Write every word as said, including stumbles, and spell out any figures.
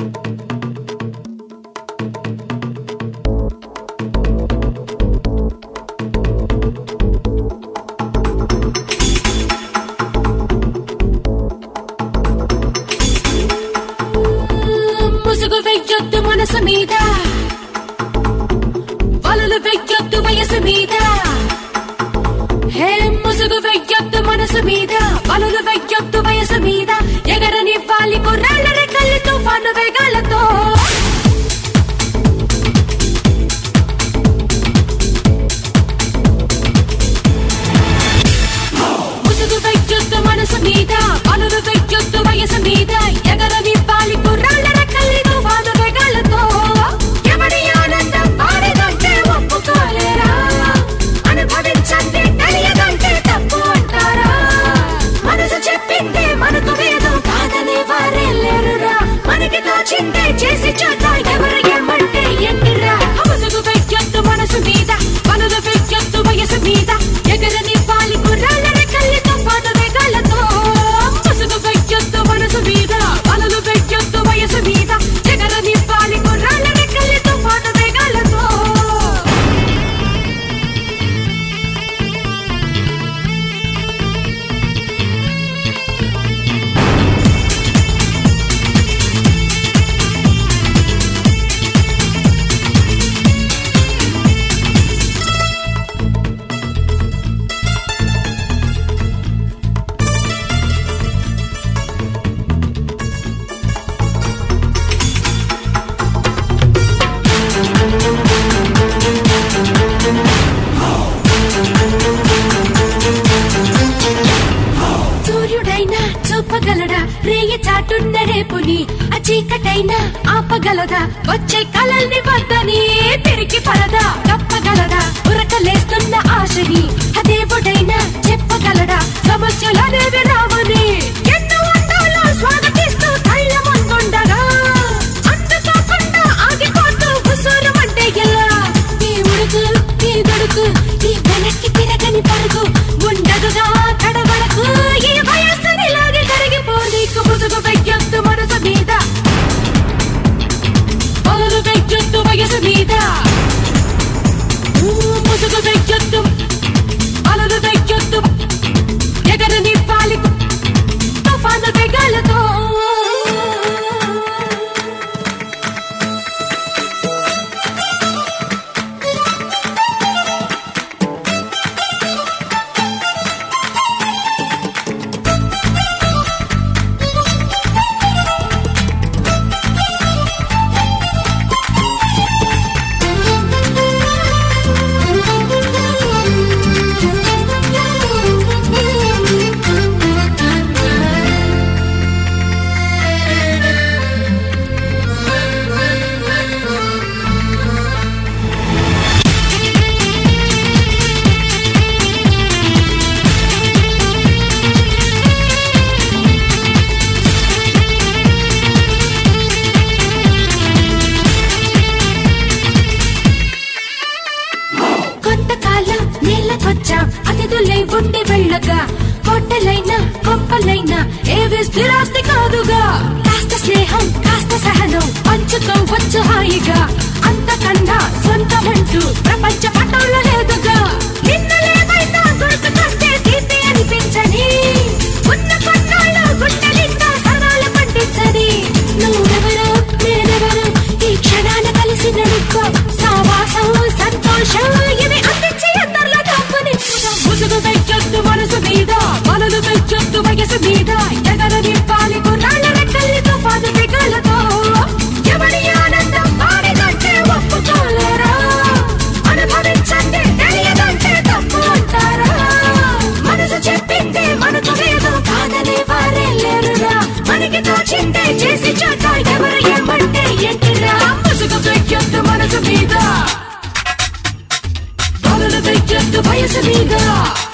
ముసుగు వెయ్యొద్దు మనసు మీద, వలలు వెయ్యొద్దు వయసు మీద. హే ముసుగు వెయ్యొద్దు మనసు మీద, వలలు వెయ్యొద్దు వయసు మీద. ఎగరనివ్వాలి కుర్రాళ్ళ రెక్కల్ని తుఫాను వేగాలతో. ముసుగు వెయ్యొద్దు మనసు మీద, వలలు వెయ్యొద్దు వయసు మీద. ఎగరనివ్వాలి కుర్రాళ్ళ రెక్కల్ని తుఫాను వేగాలతో. ఎవరి ఆనందం వారిదంటే ఒప్పుకోలేరా, అనుభవించండి తెలియదంటే తప్పు అంటారా. మనసు చెప్పిందే మనకు వేదం కాదనే వారే లేరురా. మనకి తోచిందే చేసి చూద్దాం ఎవరు ఏమంటే ఎంటిరా. ముసుగు వెయ్యొద్దు మనసు మీద, వలలు వెయ్యొద్దు వయసు మీద. ఎగరనివ్వాలి కుర్రాళ్ళ రెక్కల్ని తుఫాను వేగాలతో. ముసుగు వెయ్యొద్దు మనసు మీద, వలలు వెయ్యొద్దు వయసు మీద. ఎగరనివ్వాలి కుర్రాళ్ళ రెక్కల్ని తుఫాను వేగాలతో. సూర్యుడైనా చూపగలడా రేయి చాటున్న రేపుని, ఆ చీకటైనా ఆపగలదా వచ్చే కలల్ని వద్దని. తిరిగి పరదా కప్పగలదా ఉరకలేస్తున్న ఆశని, ఆ దేవుడైనా చెప్పగలడా సమస్యలనేవి రావని. ఎన్నో అందాలు స్వాగతిస్తూ ధైర్యమంటుండగా అందుకోకుండా ఆగిపోతూ ఉసూరమంటే ఎలా. ఈ ఉడుకు ఈ దొడుకు ఈ వెనక్కి తిరగని పరుగు ఉండదుగా కడవరకు. ఈ వయస్సుని లాగి కరిగిపోనీకు. ముసుగు వెయ్యొద్దు మనసు మీద, వలలు వెయ్యొద్దు వయసు మీద. ముసుగు వెయ్యొద్దు వలలు వెయ్యొద్దు. ఎగరనివ్వాలి తుఫాను వేగాలతో. కొంతకాలం నేలకొచ్చాం అతిథులై ఉండి వెళ్ళగా. కోటలైనా కొంపలైనా ఏవి స్థిరాస్తి కాదుగా. కాస్త స్నేహం కాస్త సహనం పంచుకోవచ్చు హాయిగా. అంతకన్నా సొంతమంటూ ప్రపంచ పటంలో లేదుగా. నిన్నలేమైనా గుర్తుకొస్తే తీపి అనిపించని, ఉన్న కొన్నాళ్ళు గుండెలింకా సరాలు పండించని. నువ్వెవరో నేనెవరో ఈ క్షణాన కలిసి నడుకో. సావాసం సంతోషం ఇవి అందించి అందరిలో దాక్కుని. ముసుగు వెయ్యొద్దు మనసు మీద, వలలు వెయ్యొద్దు వయసు మీద. ఎగరనివ్వాలి కుర్రాళ్ళ రెక్కల్ని తుఫాను వేగాలతో. ఎవరి ఆనందం వారిదంటే ఒప్పుకోలేరా, అనుభవించండి తెలియదంటే తప్పు అంటారా. మనసు చెప్పిందే మనకు వేదం కాదనే వారే లేరురా. మనకి తోచిందే చేసి చూద్దాం ఎవరు ఏమంటే ఎంటిరా. ముసుగు వెయ్యొద్దు మనసు మీద, వలలు వెయ్యొద్దు వయసు మీద.